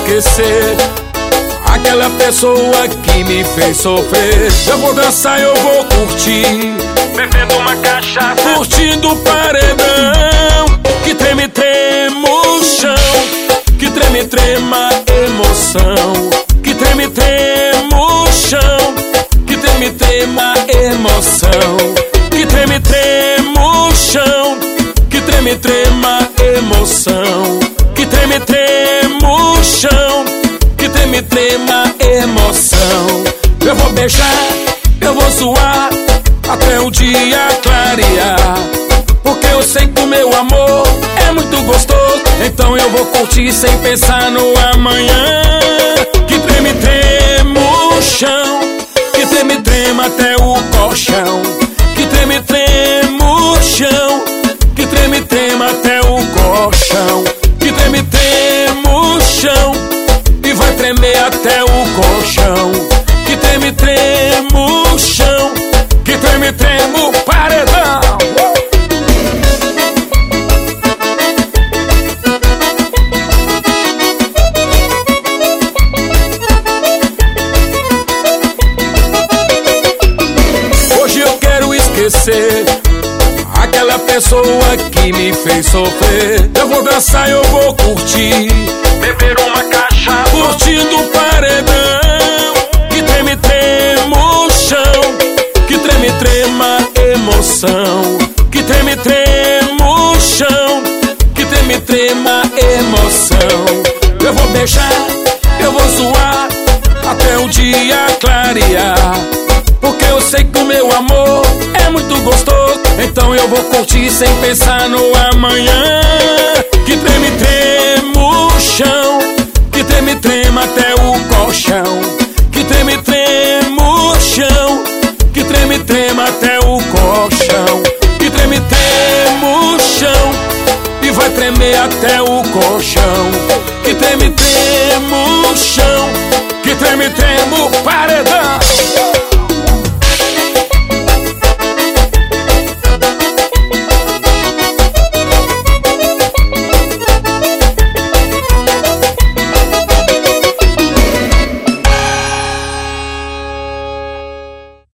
esquecer aquela pessoa que me fez sofrer. Eu vou dançar, eu vou curtir, bebendo uma cachaça, curtindo o paredão, que treme, trema o chão, que treme, trema a emoção, que treme, trema o chão, que treme, trema a emoção, que treme, trema o chão, que treme, trema a emoção, que treme, trema o chão, que treme, trema a emoção. Eu vou beijar, eu vou suar, até o dia clarear, porque eu sei que o meu amor é muito gostoso. Então eu vou curtir sem pensar no amanhã. Que treme, trema o chão, que treme, trema até o colchão, que treme, trema o chão, que treme, trema até o colchão, que treme, trema o chão, e vai tremer até o colchão, que treme, trema o chão, que treme, trema o paredão. Hoje eu quero esquecer aquela pessoa que me fez sofrer. Eu vou dançar, eu vou curtir, beber uma cachaça, curtindo o paredão, que treme, trema o chão, que treme, trema a emoção, que treme, trema o chão, que treme, trema a emoção. Eu vou beijar, eu vou suar, até o dia clarear, porque eu sei que o meu amor é muito gostoso. Então eu vou curtir sem pensar no amanhã. Que treme, trema o chão, que treme, trema até o colchão, que treme, trema o chão, que treme, trema até o colchão, que treme, trema o chão, e vai tremer até o colchão, que treme, trema o chão, que treme, trema o paredão.